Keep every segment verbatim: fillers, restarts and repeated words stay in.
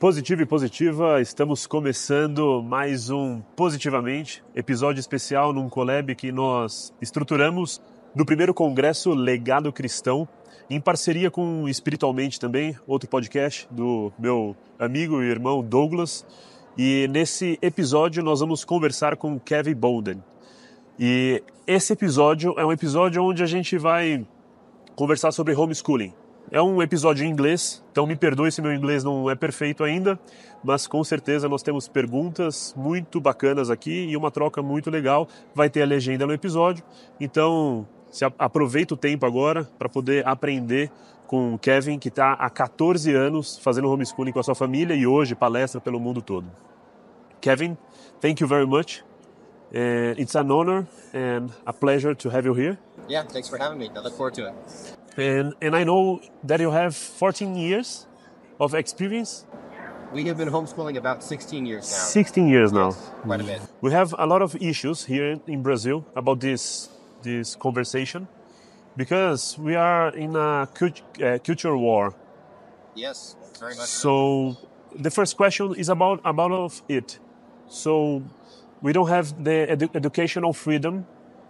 Positivo e positiva, estamos começando mais um Positivamente, episódio especial num collab que nós estruturamos no primeiro congresso Legado Cristão, em parceria com Espiritualmente também, outro podcast do meu amigo e irmão Douglas. E nesse episódio nós vamos conversar com Kevin Bolden. E esse episódio é um episódio onde a gente vai conversar sobre homeschooling. É um episódio em inglês, então me perdoe se meu inglês não é perfeito ainda, mas com certeza nós temos perguntas muito bacanas aqui e uma troca muito legal. Vai ter a legenda no episódio, então se aproveita o tempo agora para poder aprender com o Kevin, que está há catorze anos fazendo homeschooling com a sua família e hoje palestra pelo mundo todo. Kevin, thank you very much. And it's an honor and a pleasure to have you here. Yeah, thanks for having me. I look forward to it. And and I know that you have fourteen years of experience. We have been homeschooling about sixteen years now. sixteen years now. Yes, quite a bit. We have a lot of issues here in Brazil about this this conversation because we are in a cult, uh, culture war. Yes, very much. So the first question is about about of it. So we don't have the edu- educational freedom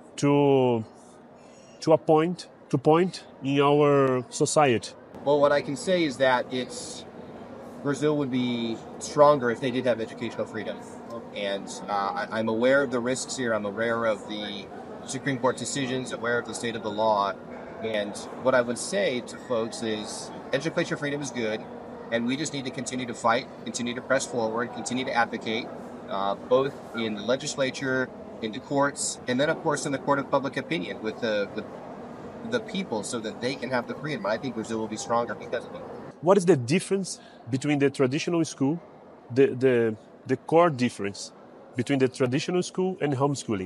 to to a point to point in our society. Well, what I can say is that it's Brazil would be stronger if they did have educational freedom. And uh, I, I'm aware of the risks here. I'm aware of the Supreme Court decisions, aware of the state of the law. And what I would say to folks is educational freedom is good, and we just need to continue to fight, continue to press forward, continue to advocate, uh, both in the legislature, in the courts, and then, of course, in the court of public opinion with the, the the people so that they can have the freedom. I think Brazil will be stronger because of it. What is the difference between the traditional school, the the, the core difference between the traditional school and homeschooling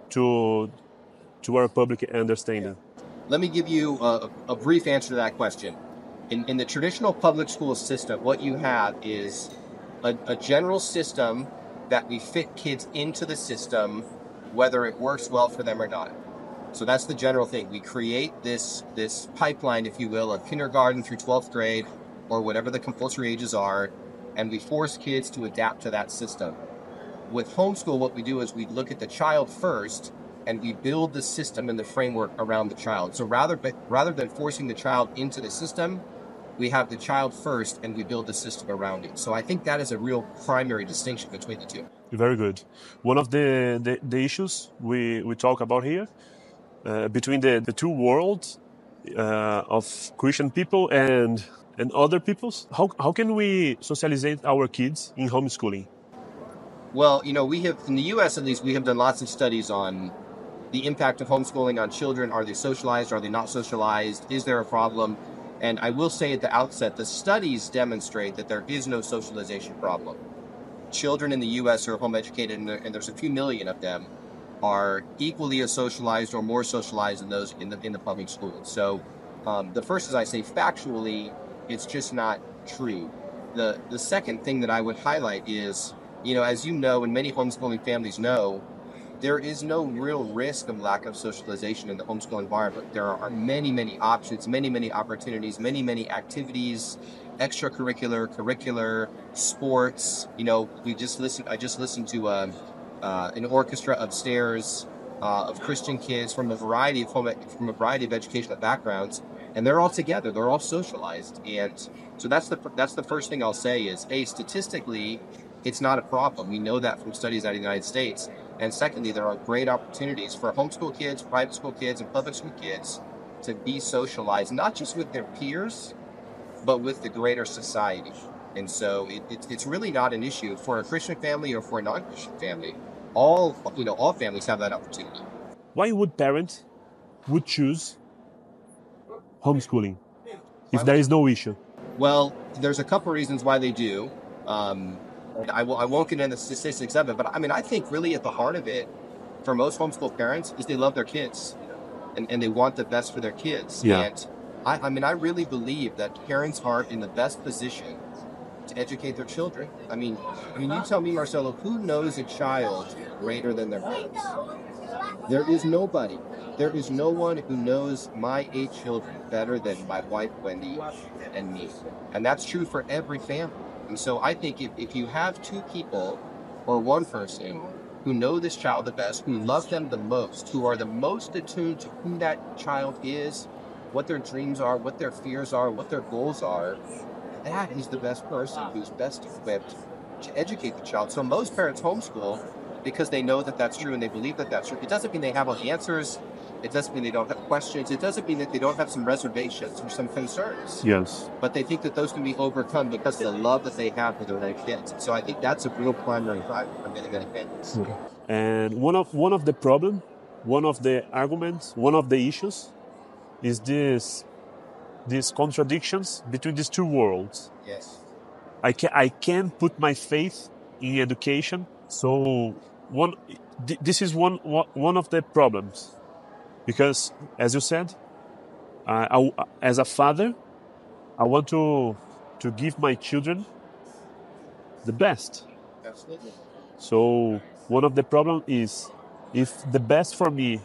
to to our public understanding? Let me give you a, a brief answer to that question. In, in the traditional public school system, what you have is a, a general system that we fit kids into the system, whether it works well for them or not. So that's the general thing. We create this this pipeline, if you will, of kindergarten through twelfth grade or whatever the compulsory ages are, and we force kids to adapt to that system. With homeschool, what we do is we look at the child first, and we build the system and the framework around the child. So rather, rather than forcing the child into the system, we have the child first, and we build the system around it. So I think that is a real primary distinction between the two. Very good. One of the, the, the issues we, we talk about here Uh, between the, the two worlds uh, of Christian people and and other peoples, how how can we socialize our kids in homeschooling? Well, you know, we have, in the U S at least, we have done lots of studies on the impact of homeschooling on children. Are they socialized? Are they not socialized? Is there a problem? And I will say at the outset, the studies demonstrate that there is no socialization problem. Children in the U S are home educated, and, there, and there's a few million of them, are equally as socialized or more socialized than those in the in the public schools. So um, the first is, I say, factually, it's just not true. The the second thing that I would highlight is, you know, as you know, and many homeschooling families know, there is no real risk of lack of socialization in the homeschool environment. There are many, many options, many, many opportunities, many, many activities, extracurricular, curricular, sports. You know, we just listened, I just listened to um, Uh, an orchestra upstairs uh, of Christian kids from a variety of home, from a variety of educational backgrounds, and they're all together. They're all socialized, and so that's the that's the first thing I'll say is, a statistically, it's not a problem. We know that from studies out of the United States, and secondly, there are great opportunities for homeschool kids, private school kids, and public school kids to be socialized, not just with their peers, but with the greater society. And so it, it, it's really not an issue for a Christian family or for a non-Christian family. All you know, all families have that opportunity. Why would parents would choose homeschooling if there is no issue? Well, there's a couple reasons why they do. Um, I, will, I won't get into the statistics of it, but I mean, I think really at the heart of it, for most homeschool parents, is they love their kids, and, and they want the best for their kids. Yeah. And I, I mean, I really believe that parents are in the best position to educate their children. I mean, I mean, you tell me, Marcelo, who knows a child greater than their parents? There is nobody. There is no one who knows my eight children better than my wife, Wendy, and me. And that's true for every family. And so I think if, if you have two people or one person who know this child the best, who love them the most, who are the most attuned to who that child is, what their dreams are, what their fears are, what their goals are, that is the best person who's best equipped to educate the child. So most parents homeschool because they know that that's true and they believe that that's true. It doesn't mean they have all the answers. It doesn't mean they don't have questions. It doesn't mean that they don't have some reservations or some concerns. Yes. But they think that those can be overcome because of the love that they have for their kids. So I think that's a real primary driver of getting good kids. And one of one of the problem, one of the arguments, one of the issues is this these contradictions between these two worlds. Yes. I can I can put my faith in education. So one th- this is one one of the problems. Because, as you said, uh, I, as a father, I want to to give my children the best. Absolutely. So one of the problems is if the best for me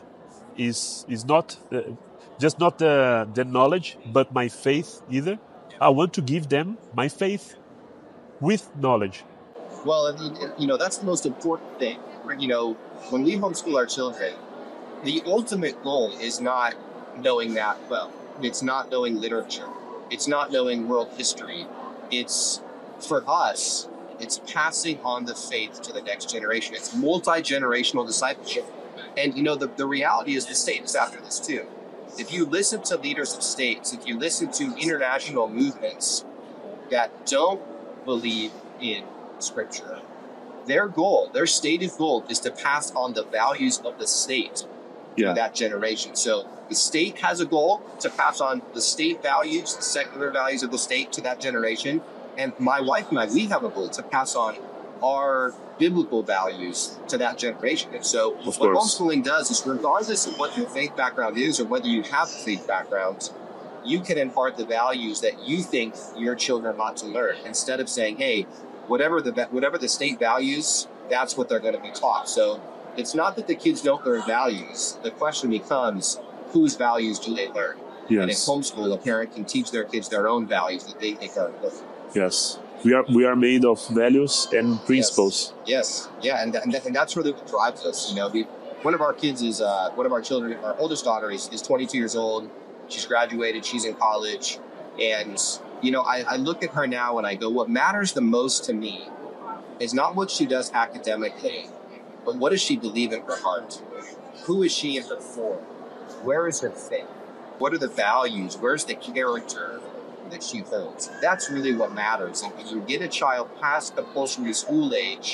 is is not uh, just not the the knowledge, but my faith either. I want to give them my faith with knowledge. Well, I mean, you know, that's the most important thing. You know, when we homeschool our children, the ultimate goal is not knowing math well. It's not knowing literature. It's not knowing world history. It's, for us, it's passing on the faith to the next generation. It's multi-generational discipleship. And, you know, the, the reality is the state is after this, too. If you listen to leaders of states, if you listen to international movements that don't believe in Scripture, their goal, their stated goal is to pass on the values of the state Yeah. to that generation. So the state has a goal to pass on the state values, the secular values of the state to that generation. And my wife and I, we have a goal to pass on our biblical values to that generation. And so Of what course. homeschooling does is, regardless of what your faith background is or whether you have a faith background, you can impart the values that you think your children ought to learn, instead of saying, hey, whatever the whatever the state values, that's what they're going to be taught. So it's not that the kids don't learn values. The question becomes, whose values do they learn? Yes. And in homeschool, a parent can teach their kids their own values that they think are important. Yes. We are we are made of values and principles. Yes, yes. Yeah, and, and, and that's really what drives us. You know, we, one of our kids is, uh, one of our children, our oldest daughter is, is twenty-two years old. She's graduated, she's in college. And, you know, I, I look at her now and I go, what matters the most to me is not what she does academically, but what does she believe in her heart? Who is she in her form? Where is her faith? What are the values? Where's the character that she holds? That's really what matters. And when you get a child past compulsory school age,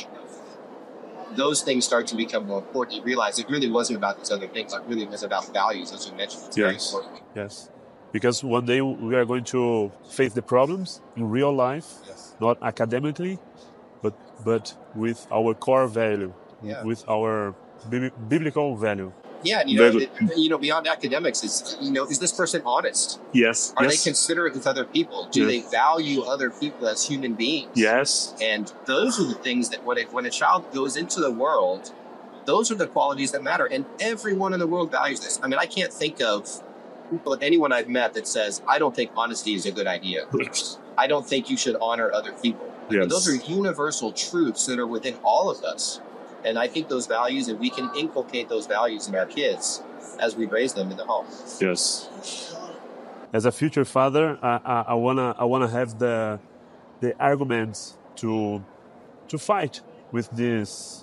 those things start to become more important. You realize it really wasn't about these other things. It really was about values, as you mentioned. It's very Yes. important. Yes. Because one day we are going to face the problems in real life, Yes. not academically, but but with our core value, Yeah. with our bib- biblical value. Yeah, and you know, Very it, you know, beyond academics, is, you know, is this person honest? Yes. Are yes. they considerate with other people? Do Yes. they value other people as human beings? Yes. And those are the things that when, it, when a child goes into the world, those are the qualities that matter. And everyone in the world values this. I mean, I can't think of anyone I've met that says, I don't think honesty is a good idea. I don't think you should honor other people. I mean, Yes. those are universal truths that are within all of us. And I think those values, and we can inculcate those values in our kids as we raise them in the home. Yes. As a future father, I, I, I wanna I wanna have the the arguments to to fight with this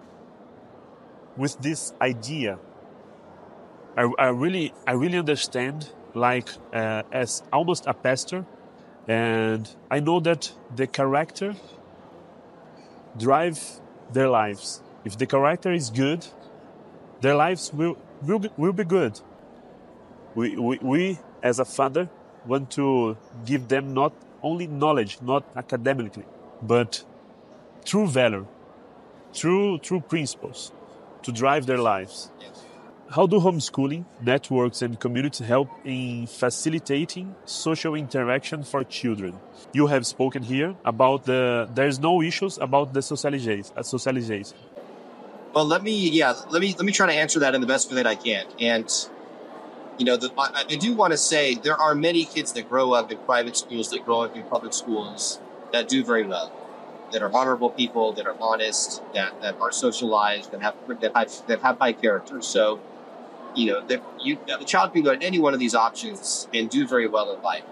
with this idea. I, I really I really understand, like uh, as almost a pastor, and I know that the character drive their lives. If the character is good, their lives will will, will be good. We, we, we, as a father, want to give them not only knowledge, not academically, but true value, true, true principles to drive their lives. Yes. How do homeschooling, networks, and communities help in facilitating social interaction for children? You have spoken here about the, there's no issues about the socialization. Uh, socialization. Well, let me, yeah, let me, let me try to answer that in the best way that I can. And, you know, the, I, I do want to say there are many kids that grow up in private schools, that grow up in public schools, that do very well, that are honorable people, that are honest, that, that are socialized, that have that have, that have high character. So, you know, that you the child can go to any one of these options and do very well in life.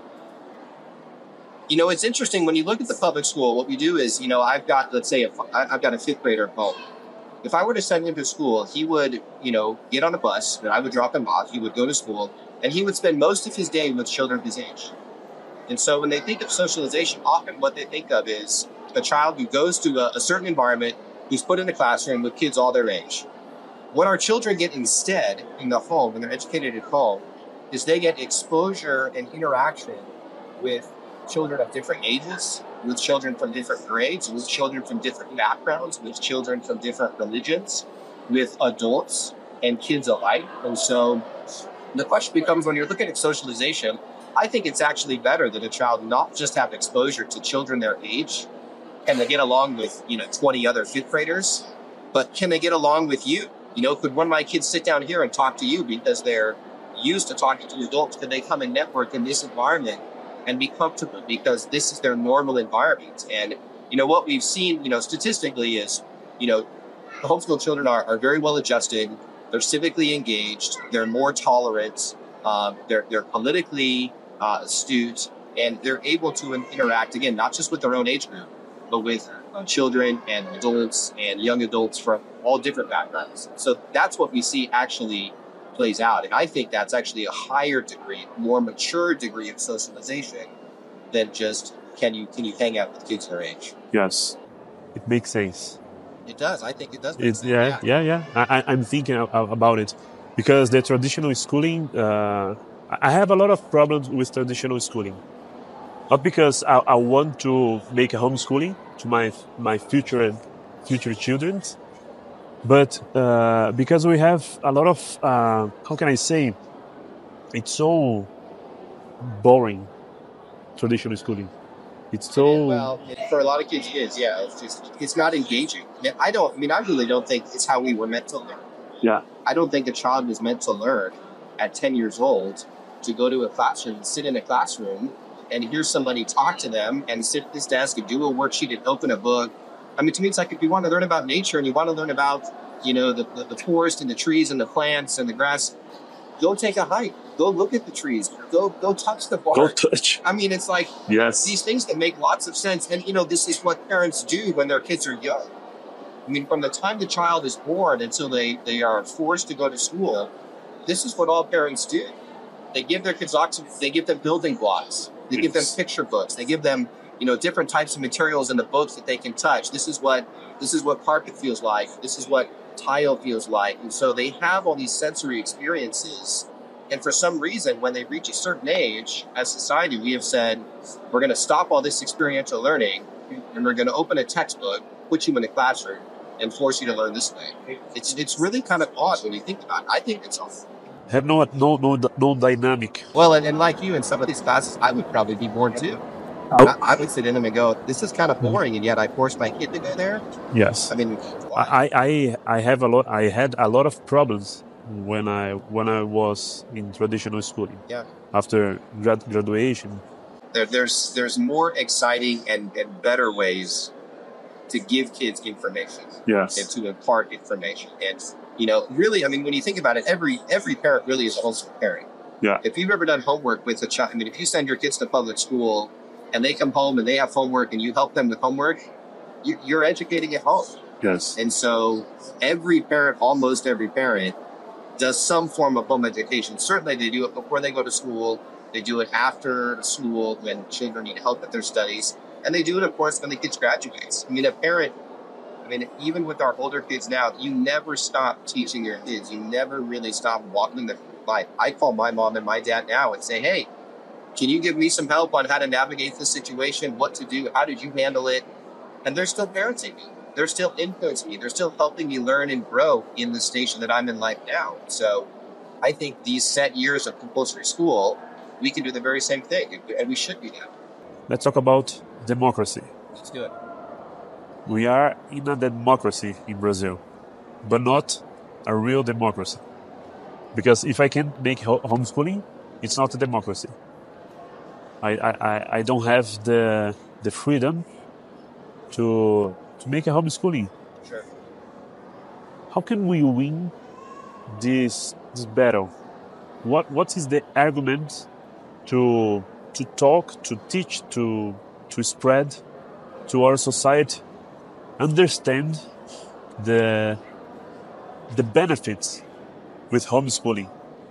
You know, it's interesting when you look at the public school. What we do is, you know, I've got, let's say, a, I've got a fifth grader at home. If I were to send him to school, he would, you know, get on a bus, and I would drop him off. He would go to school, and he would spend most of his day with children his age. And so when they think of socialization, often what they think of is a child who goes to a, a certain environment, who's put in a classroom with kids all their age. What our children get instead in the home, when they're educated at home, is they get exposure and interaction with children of different ages, with children from different grades, with children from different backgrounds, with children from different religions, with adults and kids alike. And so the question becomes, when you're looking at socialization, I think it's actually better that a child not just have exposure to children their age, and they get along with, you know, twenty other fifth graders, but can they get along with you? You know, could one of my kids sit down here and talk to you because they're used to talking to adults? Could they come and network in this environment and be comfortable because this is their normal environment? And, you know, what we've seen, you know, statistically is, you know, the homeschool children are, are very well adjusted. They're civically engaged. They're more tolerant. Uh, they're, they're politically uh, astute, and they're able to interact, again, not just with their own age group, but with uh, children and adults and young adults from all different backgrounds. So that's what we see actually plays out. And I think that's actually a higher degree, more mature degree of socialization than just can you can you hang out with kids their age. Yes, it makes sense. It does. I think it does. Make It's sense. yeah, yeah, yeah. I, I- I'm thinking a- a- about it because the traditional schooling. Uh, I I have a lot of problems with traditional schooling. Not because I, I want to make a homeschooling to my my future and future children, but uh, because we have a lot of uh, how can I say? It's so boring. Traditional schooling. It's so Well, it, for a lot of kids, it is. Yeah, it's just it's not engaging. And I don't. I mean, I really don't think it's how we were meant to learn. yeah. I don't think a child was meant to learn at ten years old to go to a classroom, sit in a classroom, and hear somebody talk to them and sit at this desk and do a worksheet and open a book. I mean, to me, it's like if you want to learn about nature and you want to learn about, you know, the, the, the forest and the trees and the plants and the grass, go take a hike. Go look at the trees. Go go touch the bark. Go touch. I mean, it's like Yes. these things that make lots of sense. And, you know, this is what parents do when their kids are young. I mean, from the time the child is born until they, they are forced to go to school, this is what all parents do. They give their kids oxygen, they give them building blocks, they give them Yes. picture books, they give them, you know, different types of materials in the books that they can touch. This is what this is what carpet feels like. This is what tile feels like. And so they have all these sensory experiences. And for some reason, when they reach a certain age, as society, we have said, we're going to stop all this experiential learning and we're going to open a textbook, put you in a classroom, and force you to learn this way. It's it's really kind of odd when you think about it. I think it's awful. Have no no no no dynamic. Well, and, and like you, in some of these classes, I would probably be bored too. Oh. I, I would sit in them and go, this is kind of boring, and yet I forced my kid to go there. Yes. I mean, why? I, I I have a lot. I had a lot of problems when I when I was in traditional schooling. Yeah. After grad, graduation. There, there's there's more exciting and, and better ways to give kids information and Yes. to impart information. And, you know, really, I mean, when you think about it, every every parent really is a homeschool parent. Yeah. If you've ever done homework with a child, I mean, if you send your kids to public school and they come home and they have homework and you help them with homework, you, you're educating at home. Yes. And so every parent, almost every parent, does some form of home education. Certainly they do it before they go to school. They do it after school when children need help with their studies. And they do it, of course, when the kids graduate. I mean, a parent, I mean, even with our older kids now, you never stop teaching your kids. You never really stop walking them through life. I call my mom and my dad now and say, hey, can you give me some help on how to navigate this situation, what to do, how did you handle it? And they're still parenting me. They're still influencing me. They're still helping me learn and grow in the station that I'm in life now. So I think these set years of compulsory school, we can do the very same thing, and we should do that. Let's talk about democracy. Let's do it. We are in a democracy in Brazil, but not a real democracy. Because if I can make ho- homeschooling, it's not a democracy. I, I, I- I don't have the the freedom to to make a homeschooling. Sure. How can we win this this battle? What what is the argument to to talk, to teach, to to spread to our society, understand the the benefits with homeschooling?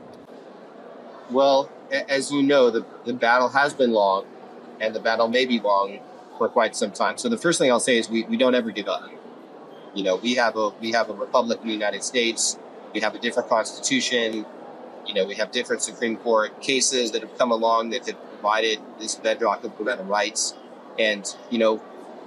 Well, a- as you know, the, the battle has been long, and the battle may be long for quite some time. So the first thing I'll say is we, we don't ever give up. You know, we have a we have a republic in the United States. We have a different constitution. You know, we have different Supreme Court cases that have come along that have provided this bedrock of parental rights. And, you know,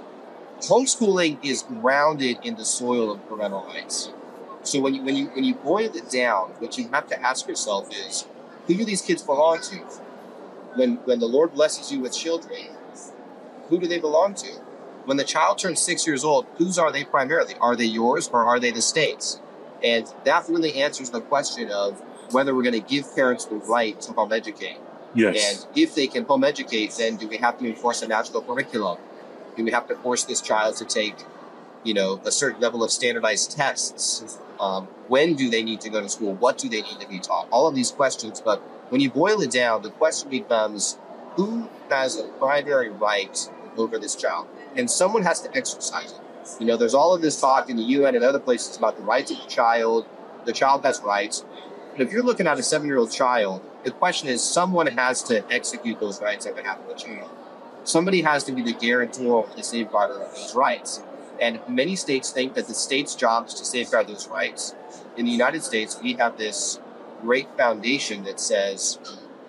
homeschooling is grounded in the soil of parental rights. So when you when you when you boil it down, what you have to ask yourself is, who do these kids belong to? When when the Lord blesses you with children, who do they belong to? When the child turns six years old, whose are they primarily? Are they yours or are they the state's? And that really answers the question of whether we're going to give parents the right to home educate. Yes. And if they can home educate, then do we have to enforce a national curriculum? Do we have to force this child to take, you know, a certain level of standardized tests? Um, when do they need to go to school? What do they need to be taught? All of these questions. But when you boil it down, the question becomes, who has a primary right over this child? And someone has to exercise it. You know, there's all of this talk in the U N and other places about the rights of the child. The child has rights. But if you're looking at a seven-year-old child, the question is someone has to execute those rights on behalf of the child. Somebody has to be the guarantor or the safeguarder of those rights. And many states think that the state's job is to safeguard those rights. In the United States, we have this great foundation that says,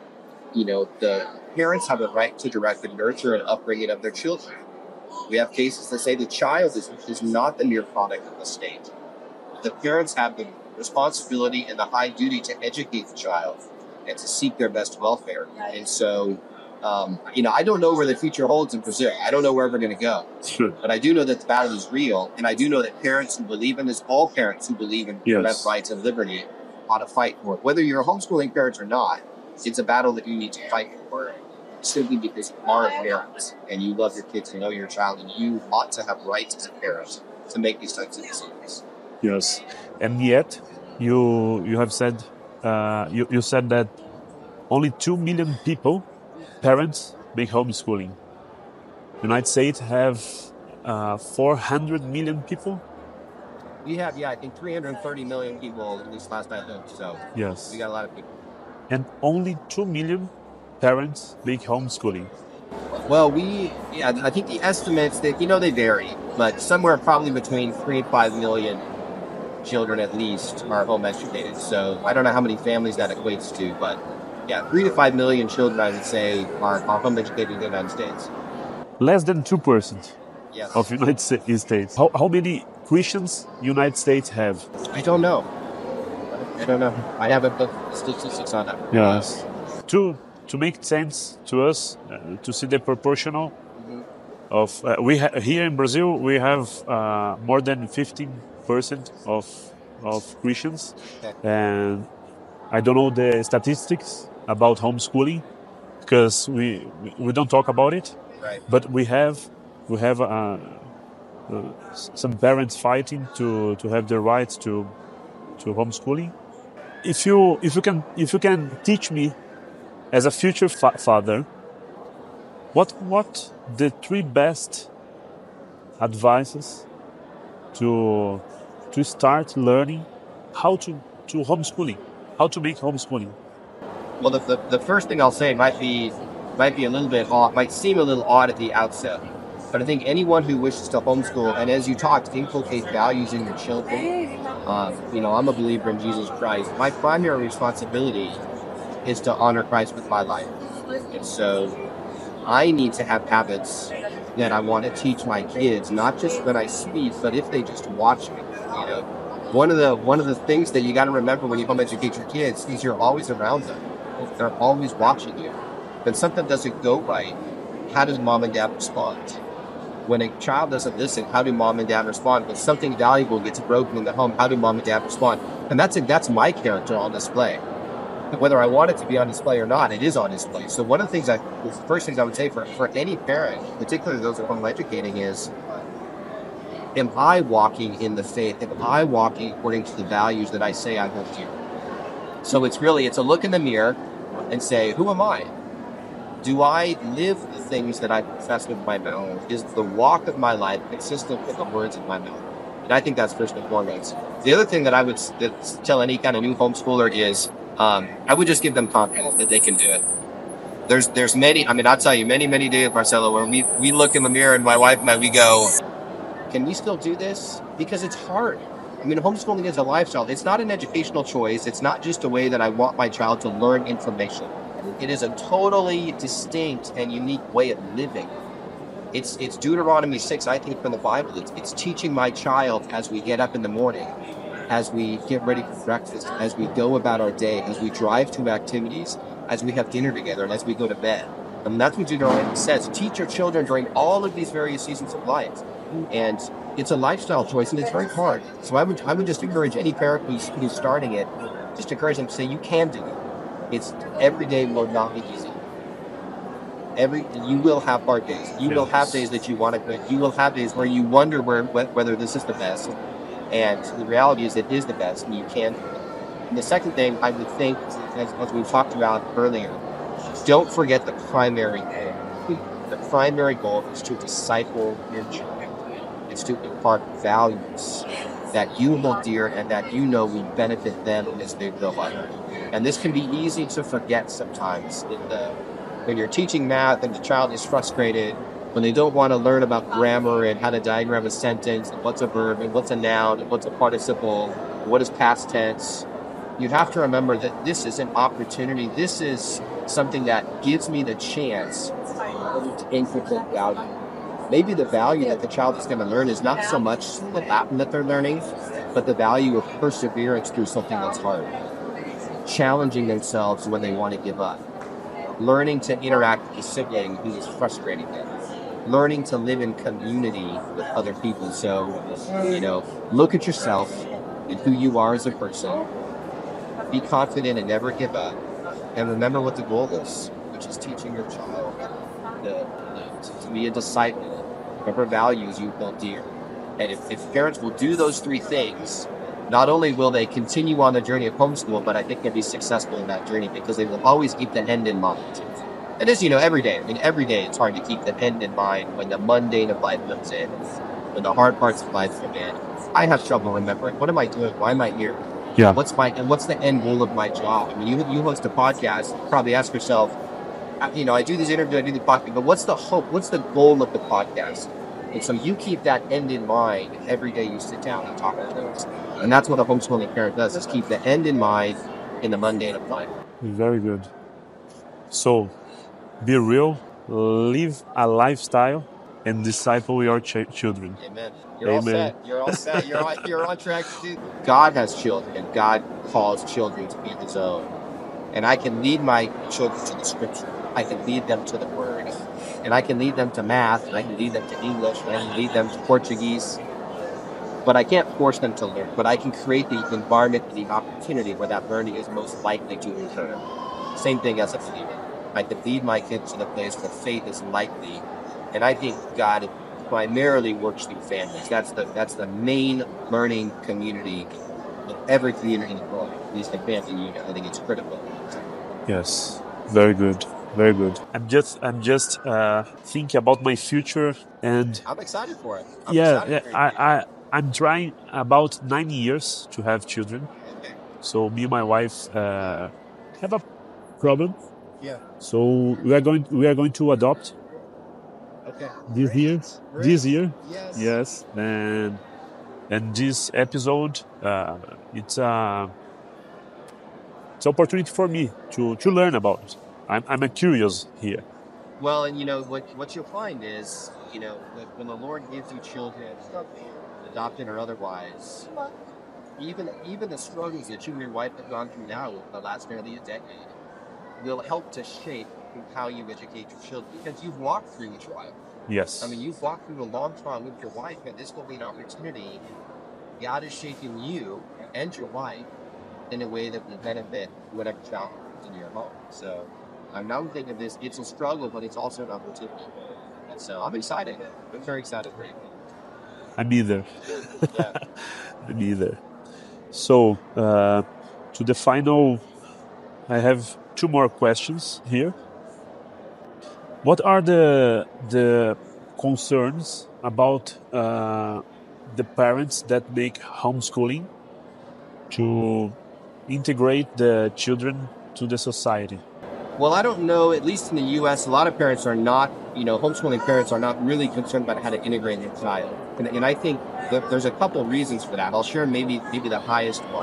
you know, the parents have a right to direct the nurture and upbringing of their children. We have cases that say the child is, is not the mere product of the state. The parents have the responsibility and the high duty to educate the child and to seek their best welfare. And so, um, you know, I don't know where the future holds in Brazil. I don't know where we're going to go. Sure. But I do know that the battle is real. And I do know that parents who believe in this, all parents who believe in Yes. parental rights and liberty, ought to fight for it. Whether you're a homeschooling parent or not, it's a battle that you need to fight for. Simply because you are a parent and you love your kids and know your child, and you ought to have rights as a parent to make these types of decisions. Yes, and yet you you have said uh, you you said that only two million people, parents, make homeschooling. United States have uh, four hundred million people. We have, yeah, I think three hundred thirty million people, at least last I looked. So Yes, we got a lot of people. and only two million parents make homeschooling. Well, we, yeah, I think the estimates that, you know, they vary, but somewhere probably between three and five million children at least are home educated. So I don't know how many families that equates to, but yeah, three to five million children, I would say, are, are home educated in the United States. Less than two percent Yes. of United States. How how many Christians United States have? I don't know. I don't know. I haven't looked at statistics on that. Yes. To to make sense to us, uh, to see the proportional Mhm. of uh, we ha- here in Brazil we have uh, more than fifteen percent of of Christians, Okay. and I don't know the statistics about homeschooling because we we- we don't talk about it, Right. but we have we have uh, uh, s- some parents fighting to to have the rights to to homeschooling. If you if you can if you can teach me as a future fa- father, what what the three best advices to to start learning how to to homeschooling, how to make homeschooling? Well, the, the, the first thing I'll say might be might be a little bit odd, might seem a little odd at the outset, but I think anyone who wishes to homeschool and, as you talked, inculcate values in your children. Uh, you know, I'm a believer in Jesus Christ. My primary responsibility is to honor Christ with my life, and so I need to have habits that I want to teach my kids, not just when I speak, but if they just watch me. You know, one of the one of the things that you got to remember when you home educate your kids is you're always around them. They're always watching you. When something doesn't go right, how does mom and dad respond? When a child doesn't listen, how do mom and dad respond? When something valuable gets broken in the home, how do mom and dad respond? And that's that's my character on display. whether I want it to be on display or not, it is on display. So one of the things I, the first things I would say for, for any parent, particularly those who are home educating, is, am I walking in the faith? Am I walking according to the values that I say I hold dear? So it's really, it's a look in the mirror and say, who am I? Do I live the things that I profess with my mouth? Is the walk of my life consistent with the words of my mouth? And I think that's first and foremost. The other thing that I would that tell any kind of new homeschooler is, um, I would just give them confidence that they can do it. There's there's many, I mean, I'll tell you, many, many days, Marcelo, where we, we look in the mirror and my wife and I, we go, can we still do this? Because it's hard. I mean, homeschooling is a lifestyle. It's not an educational choice. It's not just a way that I want my child to learn information. It is a totally distinct and unique way of living. It's it's Deuteronomy six, I think, from the Bible. It's, it's teaching my child as we get up in the morning, as we get ready for breakfast, as we go about our day, as we drive to activities, as we have dinner together, and as we go to bed. And that's what Deuteronomy says. Teach your children during all of these various seasons of life. And it's a lifestyle choice, and it's very hard. So I would I would just encourage any parent who's, who's starting it, just encourage them to say, you can do it. It's every day will not be easy. Every you will have hard days. You yes. will have days that you want to quit. You will have days where you wonder where whether this is the best. And the reality is, it is the best, and you can do it. And the second thing I would think, as, as we talked about earlier, don't forget the primary goal. The primary goal is to disciple your children. It's to impart values that you hold dear and that you know will benefit them as they grow up. And this can be easy to forget sometimes. In the, when you're teaching math and the child is frustrated, when they don't want to learn about grammar and how to diagram a sentence, and what's a verb, and what's a noun, and what's a participle, what is past tense, you have to remember that this is an opportunity. This is something that gives me the chance to inculcate value. Maybe the value that the child is going to learn is not so much the Latin that they're learning, but the value of perseverance through something that's hard. Challenging themselves when they want to give up. Learning to interact with a sibling who is frustrating them. Learning to live in community with other people. So, you know, look at yourself and who you are as a person. Be confident and never give up. And remember what the goal is, which is teaching your child the, the, to be a disciple. Whatever values you hold dear. And if, if parents will do those three things, not only will they continue on the journey of homeschool, but I think they'll be successful in that journey because they will always keep the end in mind. And as you know, every day, I mean, every day it's hard to keep the end in mind when the mundane of life comes in, when the hard parts of life come in. I have trouble remembering, what am I doing? Why am I here? Yeah. What's my, and what's the end goal of my job? I mean, you, you host a podcast, you probably ask yourself, you know, I do these interviews, I do the podcast, but what's the hope? What's the goal of the podcast? And so you keep that end in mind every day you sit down and talk about those. And that's what a homeschooling parent does, is keep the end in mind in the mundane of life. Very good. So, be real, live a lifestyle, and disciple your ch- children. Amen. You're Amen. all set. You're all set. You're on, you're on track to do. God has children, and God calls children to be His own. And I can lead my children to the Scripture. I can lead them to the Word. And I can lead them to math, and I can lead them to English, and I can lead them to Portuguese. But I can't force them to learn. But I can create the environment and the opportunity where that learning is most likely to occur. Same thing as a believer. I can lead my kids to the place where faith is likely. And I think God primarily works through families. That's the that's the main learning community of every community in the world. At least the family unit. I think it's critical. Yes, very good. Very good. I'm just, I'm just uh, thinking about my future, and I'm excited for it. I'm yeah, excited yeah for it. I, I, I'm trying about nine years to have children. Okay. So me and my wife uh, have a problem. Yeah. So we are going, we are going to adopt. Okay. This Great. year. Great. This year. Yes. Yes. And and this episode, uh, it's a, it's an opportunity for me to to learn about it. I'm I'm curious here. Well, and you know what what you'll find is, you know, when the Lord gives you children, adopted or otherwise, even even the struggles that you and your wife have gone through now will last nearly a decade, will help to shape how you educate your children, because you've walked through the trial. Yes. I mean, you've walked through a long time with your wife, and this will be an opportunity. God is shaping you and your wife in a way that will benefit whatever child in your home. So I'm now thinking of this, it's a struggle, but it's also an opportunity. And so I'm excited. I'm very excited for you. I'm either. Yeah. I'm either. So, uh, to the final, I have two more questions here. What are the the concerns about uh, the parents that make homeschooling to integrate the children to the society? Well, I don't know, at least in the U S, a lot of parents are not, you know, homeschooling parents are not really concerned about how to integrate their child. And, and I think that there's a couple of reasons for that. I'll share maybe maybe the highest one.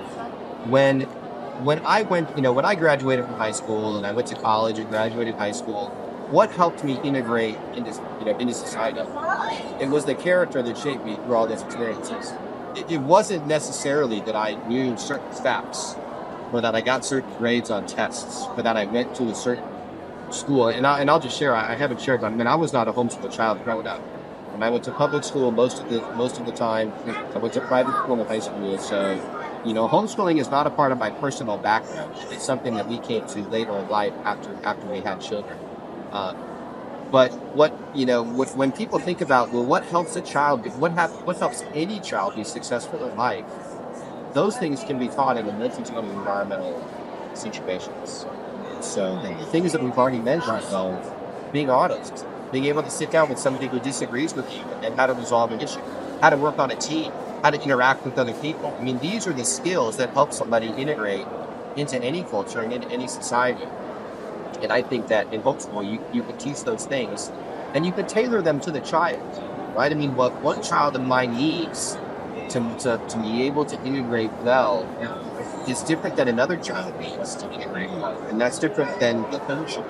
When when I went, you know, when I graduated from high school and I went to college and graduated high school, what helped me integrate into, you know, into society? It was the character that shaped me through all those experiences. It, it wasn't necessarily that I knew certain facts, or that I got certain grades on tests, or that I went to a certain school. And, I, and I'll just share, I, I haven't shared, but I mean, I was not a homeschool child growing up. And I went to public school most of the most of the time. I went to private school in high school. So, you know, homeschooling is not a part of my personal background. It's something that we came to later in life after after we had children. Uh, but what, you know, what, when people think about, well, what helps a child, what, have, what helps any child be successful in life, those things can be taught in a multitude of environmental situations. So the things that we've already mentioned, though, being honest, being able to sit down with somebody who disagrees with you and how to resolve an issue, how to work on a team, how to interact with other people. I mean, these are the skills that help somebody integrate into any culture and into any society. And I think that in homeschool, you, you can teach those things and you can tailor them to the child, right? I mean, what one child of mine needs to, to, to be able to integrate well is different than another child needs to integrate well. And that's different than the function.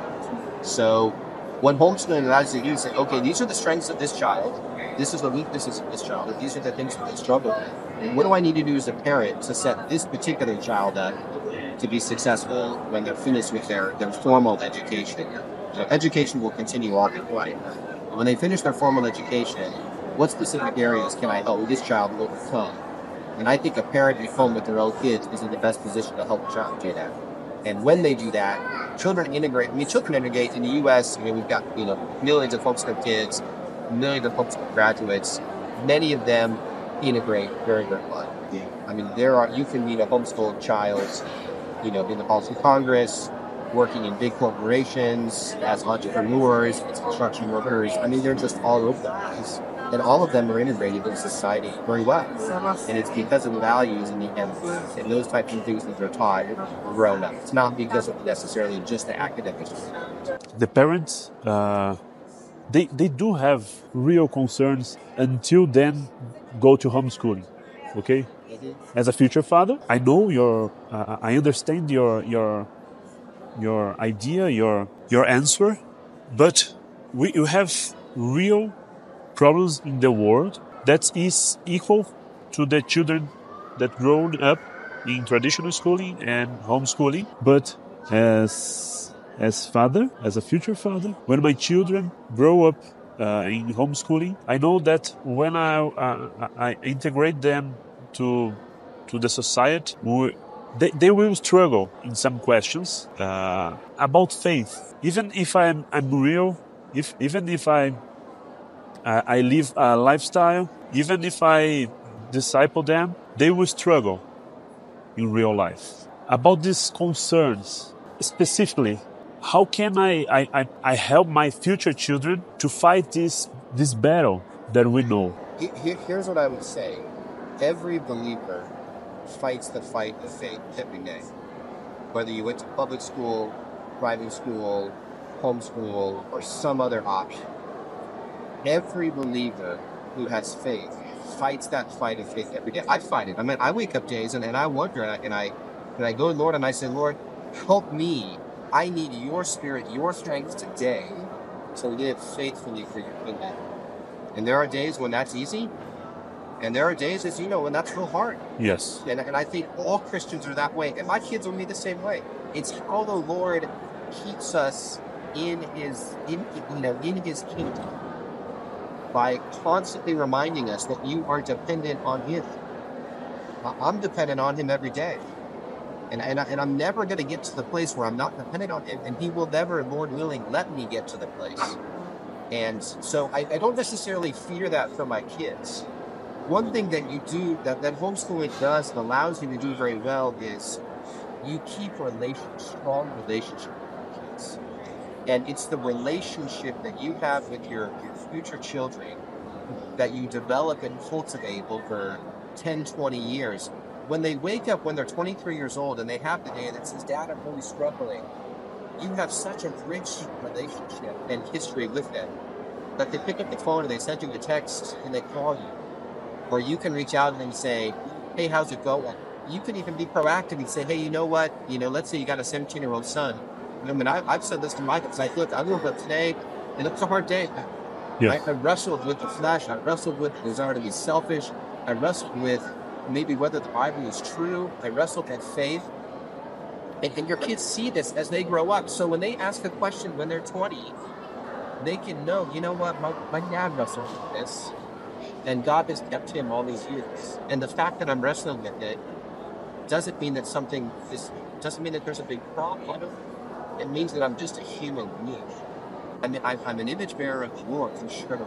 So when homeschooling allows you to say, okay, these are the strengths of this child, this is the weaknesses of this child, these are the things that they struggle with. What do I need to do as a parent to set this particular child up to be successful when they're finished with their, their formal education? So education will continue on in life. When they finish their formal education, what specific areas can I help this child overcome? And I think a parent at home with their own kids is in the best position to help a child do that. And when they do that, children integrate. I mean, children integrate in the U S. I mean, we've got, you know, millions of homeschool kids, millions of homeschool graduates. Many of them integrate very, very well. I mean, there are, you can meet a homeschooled child, you know, in the halls of Congress, working in big corporations, as entrepreneurs, as construction workers. I mean, they're just all over the place. And all of them are integrated into society very well. And it's because of the values and, the, and, and those types of things that they're taught grown up. It's not because of necessarily just the academics. The parents, uh, they, they do have real concerns until then go to homeschooling, okay? Mm-hmm. As a future father, I know your, uh, I understand your, your, your idea, your, your answer, but we, you have real problems in the world that is equal to the children that grown up in traditional schooling and homeschooling. But as as father, as a future father, when my children grow up uh, in homeschooling, I know that when I uh, I integrate them to to the society, we, they they will struggle in some questions uh, about faith. Even if I'm I'm real, if even if I I live a lifestyle, even if I disciple them, they will struggle in real life. About these concerns, specifically, how can I, I, I, I help my future children to fight this, this battle that we know? Here's what I would say. Every believer fights the fight of faith every day. Whether you went to public school, private school, homeschool, or some other option. Every believer who has faith fights that fight of faith every day. I fight it. I mean, I wake up days and, and I wonder and I, and I and I go to Lord and I say, Lord, help me. I need your spirit, your strength today to live faithfully for your kingdom. And there are days when that's easy. And there are days, as you know, when that's real hard. Yes. And, and I think all Christians are that way. And my kids will be the same way. It's how the Lord keeps us in his, in, you know, in his kingdom. By constantly reminding us that you are dependent on him. I'm dependent on him every day. And, and, I, and I'm never going to get to the place where I'm not dependent on him. And he will never, Lord willing, let me get to the place. And so I, I don't necessarily fear that for my kids. One thing that you do, that, that homeschooling does and allows you to do very well is you keep relations, strong relationship with your kids. And it's the relationship that you have with your, your future children that you develop and cultivate over ten, twenty years. When they wake up when they're twenty-three years old and they have the day that says, Dad, I'm really struggling, you have such a rich relationship and history with them that they pick up the phone and they send you a text and they call you. Or you can reach out and say, hey, how's it going? You can even be proactive and say, hey, you know what? You know, let's say you got a seventeen-year-old son. I mean, I, I've said this to my kids. Like, look, I woke up today and it was a hard day. Yeah. I, I wrestled with the flesh. I wrestled with the desire to be selfish. I wrestled with maybe whether the Bible is true. I wrestled with faith. And, and your kids see this as they grow up. So when they ask a question when they're twenty, they can know, you know what, my, my dad wrestled with this. And God has kept him all these years. And the fact that I'm wrestling with it doesn't mean that something is, doesn't mean that there's a big problem. It means that I'm just a human being. I mean, I, I'm an image bearer of the Lord, for sure.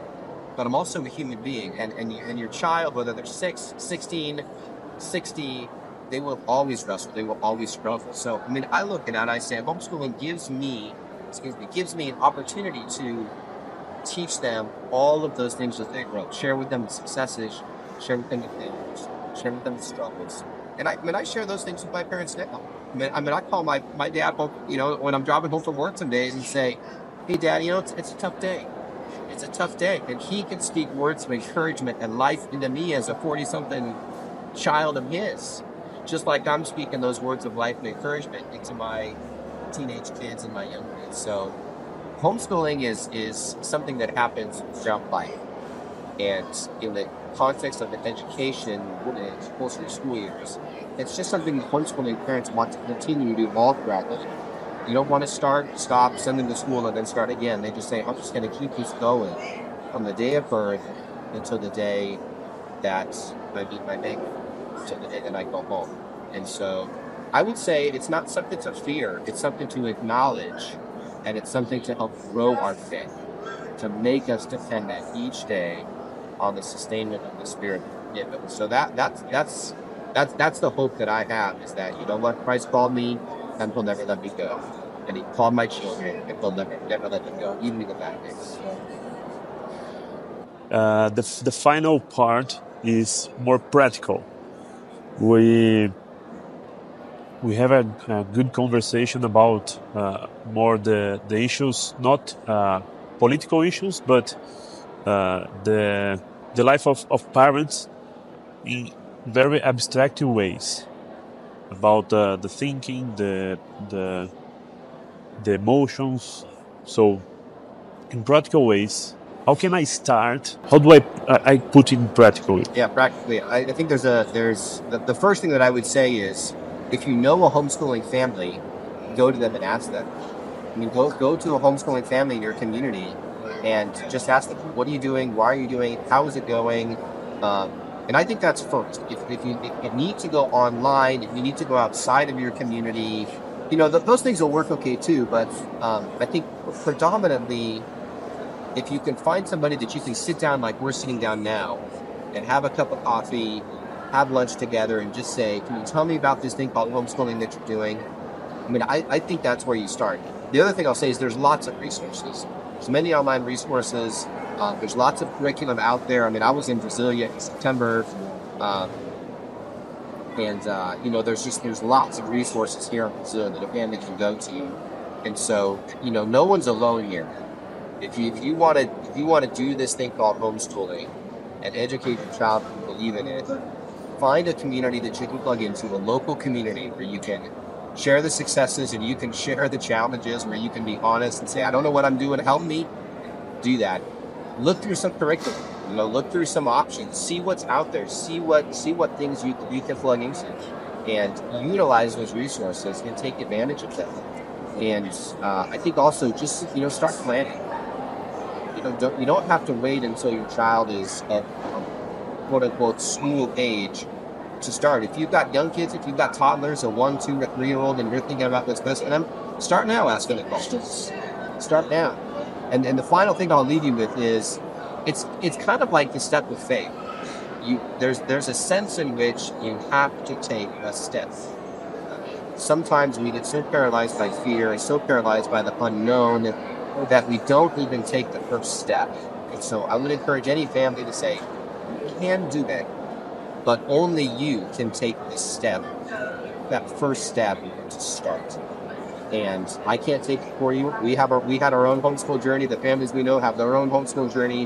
But I'm also a human being. And, and, and your child, whether they're six, sixteen, sixty, they will always wrestle. They will always struggle. So, I mean, I look at it and I say, homeschooling gives me, excuse me, gives me an opportunity to teach them all of those things that they grow. Share with them the successes, share with them the failures, share with them the struggles. And I, I mean, I share those things with my parents now. I mean, I mean, I call my, my dad home, you know, when I'm driving home from work some days and say, hey, Dad, you know, it's, it's a tough day. It's a tough day. And he can speak words of encouragement and life into me as a forty-something child of his. Just like I'm speaking those words of life and encouragement into my teenage kids and my young kids. So homeschooling is, is something that happens throughout life. And in the context of an education, closer to school years, it's just something that homeschooling parents want to continue to do all throughout life. You don't want to start, stop, send them to school, and then start again. They just say, I'm just going to keep this going from the day of birth until the day that I meet my maker, until the day that I go home. And so I would say it's not something to fear. It's something to acknowledge, and it's something to help grow our faith, to make us depend on each day on the sustainment of the Spirit. So that that's that's that's that's the hope that I have, is that, you know what, Christ called me, and he'll never let me go. And he called my children, and he'll never, never let them go, even in the bad days. Uh, the, the final part is more practical. We we have a, a good conversation about uh, more the, the issues, not uh, political issues, but uh, the the life of, of parents in very abstract ways, about uh, the thinking, the the the emotions. So, in practical ways, how can I start? How do I I put in practically? Yeah, practically. I, I think there's a there's the, the first thing that I would say is, if you know a homeschooling family, go to them and ask them. I mean, go go to a homeschooling family in your community and just ask them, what are you doing? Why are you doing it? How is it going? Um, and I think that's first. If, if, you, if you need to go online, if you need to go outside of your community, you know, th- those things will work okay too. But um, I think predominantly, if you can find somebody that you can sit down like we're sitting down now and have a cup of coffee, have lunch together, and just say, can you tell me about this thing called homeschooling that you're doing? I mean, I, I think that's where you start. The other thing I'll say is there's lots of resources. There's many online resources. Uh, there's lots of curriculum out there. I mean, I was in Brasilia in September. Um, and, uh, you know, there's just, there's lots of resources here in Brazil that a family can go to. And so, you know, no one's alone here. If you, if you want to, if you want to do this thing called homeschooling and educate your child and believe in it, find a community that you can plug into, a local community where you can share the successes and you can share the challenges, where you can be honest and say, I don't know what I'm doing, help me. Do that. Look through some curriculum, you know, look through some options, see what's out there, see what see what things you, you can plug into, and utilize those resources and take advantage of them. And uh, I think also just, you know, start planning. You know, don't, you don't have to wait until your child is at quote unquote school age to start. If you've got young kids, if you've got toddlers, a one, two, or three-year-old, and you're thinking about what's best for them, start now asking the questions. Start now. And and the final thing I'll leave you with is, it's it's kind of like the step of faith. You there's there's a sense in which you have to take a step. Sometimes we get so paralyzed by fear and so paralyzed by the unknown that we don't even take the first step. And so I would encourage any family to say, you can do that, but only you can take this step, that first step to start. And I can't take it for you. We have our, we had our own homeschool journey. The families we know have their own homeschool journey.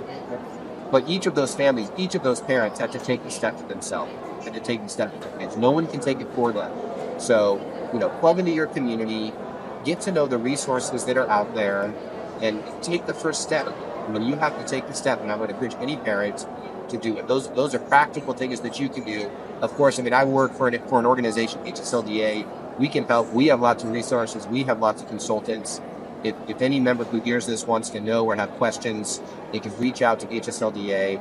But each of those families, each of those parents have to take the step for themselves and to take the step for their kids. No one can take it for them. So, you know, plug into your community, get to know the resources that are out there, and take the first step. I mean, you have to take the step, and I would encourage any parent to do it. Those those are practical things that you can do. Of course, I mean, I work for an, for an organization, H S L D A. We can help. We have lots of resources. We have lots of consultants. If, if any member who hears this wants to know or have questions, they can reach out to H S L D A.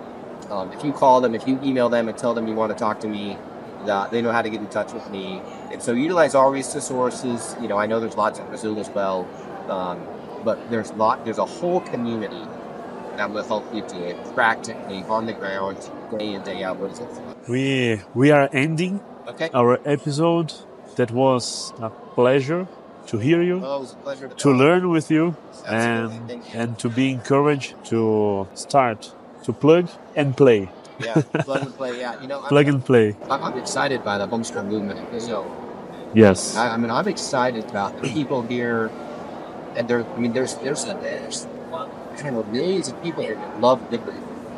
Um, if you call them, if you email them and tell them you want to talk to me, uh, they know how to get in touch with me. And so utilize all resources. You know, I know there's lots in Brazil as well, um, but there's lot. There's a whole community that will help you do it practically on the ground, day in, day out. What is it? We we are ending Okay. our episode. That was a pleasure to hear you, Oh, it was a pleasure to, to talk. learn with you, Absolutely. and Thank you. and to be encouraged to start to plug and play. Yeah, plug and play. Yeah, you know, I'm, Plug and play. I'm excited by the homeschool movement. So, Yes. I, I mean, I'm excited about the people here, and there. I mean, there's there's a, there's kind of millions of people here that love liberty,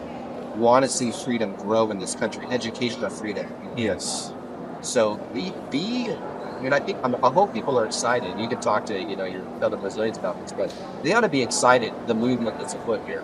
want to see freedom grow in this country, educational freedom. Yes. So be be. I mean, I think I'm, I hope people are excited. You can talk to you know your fellow Brazilians about this, but they ought to be excited. The movement that's afoot here.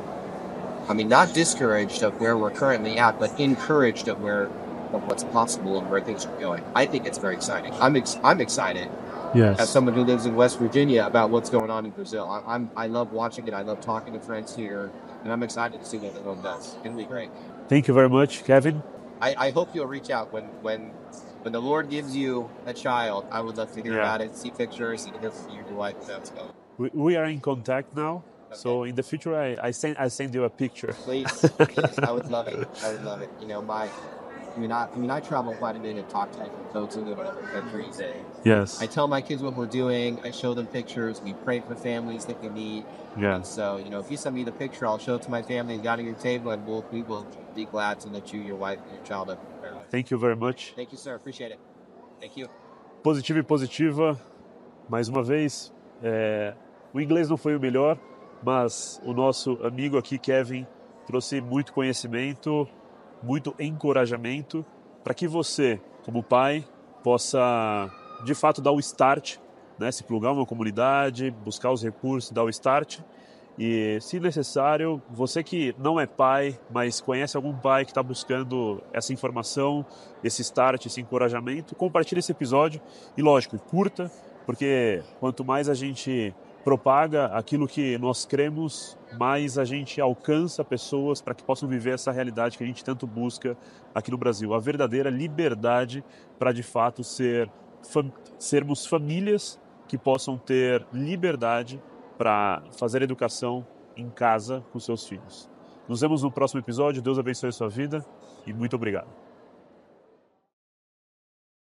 I mean, not discouraged of where we're currently at, but encouraged of where of what's possible and where things are going. I think it's very exciting. I'm ex- I'm excited Yes. as someone who lives in West Virginia about what's going on in Brazil. I, I'm I love watching it. I love talking to friends here, and I'm excited to see what the world does. It'll be great. Thank you very much, Kevin. I, I hope you'll reach out when when when the Lord gives you a child. I would love to hear Yeah. about it, see pictures, and hear from your wife. That's go. We, we are in contact now, so in the future I, I send I send you a picture. Please, please, I would love it. I would love it. You know, my, I mean, I, I mean, I travel quite a bit and talk to different folks who live in other countries. And Yes. I tell my kids what we're doing. I show them pictures. We pray for families that we meet. And Yes. so, you know, if you send me the picture, I'll show it to my family and got on your table, and we'll we will be glad to let you, your wife, and your child up. Thank you very much. Thank you, sir. Appreciate it. Thank you. Positiva e positiva, mais uma vez. É, o inglês não foi o melhor, mas o nosso amigo aqui, Kevin, trouxe muito conhecimento, muito encorajamento para que você, como pai, possa de fato dar o start, né? Se plugar uma comunidade, buscar os recursos, dar o start. E, se necessário, você que não é pai, mas conhece algum pai que está buscando essa informação, esse start, esse encorajamento, compartilhe esse episódio e, lógico, curta, porque quanto mais a gente propaga aquilo que nós cremos, mais a gente alcança pessoas para que possam viver essa realidade que a gente tanto busca aqui no Brasil. A verdadeira liberdade para, de fato, ser, fam- sermos famílias que possam ter liberdade para fazer educação em casa com seus filhos. Nos vemos no próximo episódio. Deus abençoe a sua vida e muito obrigado.